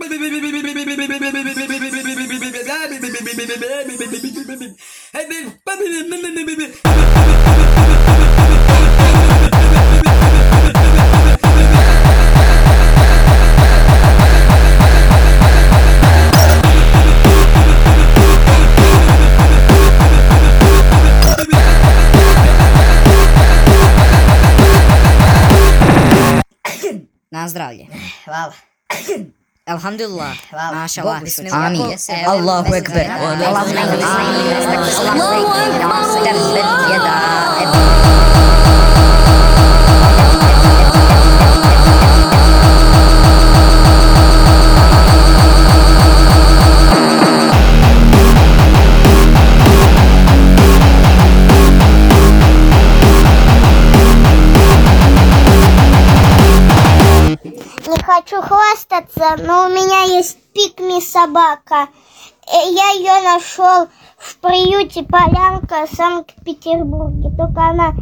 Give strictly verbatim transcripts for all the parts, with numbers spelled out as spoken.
На здравие. Вау. Алхамдулилlah. Вау. Машаллах. Бог Бисмилlah. Аминь. Аллаху Экбер. Не хочу хвастаться, но у меня есть пикми собака. Я ее нашел в приюте Полянка в Санкт-Петербурге. Только она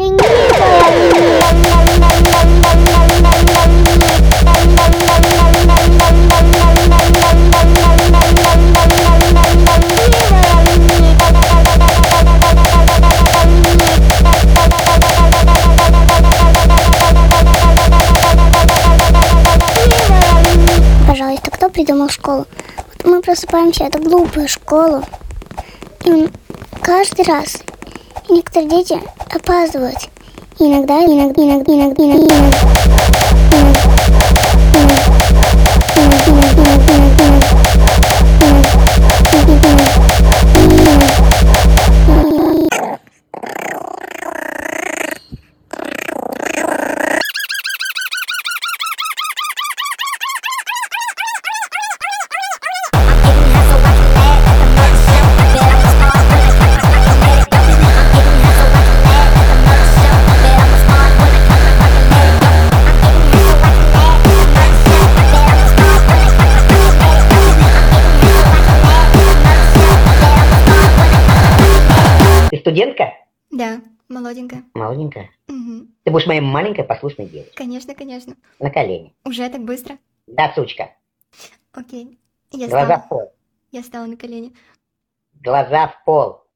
Пожалуйста, кто придумал школу? Вот мы просыпаемся, это глупая школа. И каждый раз. И некоторые дети опаздывают. И иногда, иногда, иногда, иногда, иногда, Ты студентка? Да, молоденькая. Молоденькая. Угу. Ты будешь моей маленькой послушной девочкой. Конечно, конечно. На колени. Уже так быстро? Да, сучка. Окей. Я Глаза стала. в пол. Я стала на колени. Глаза в пол.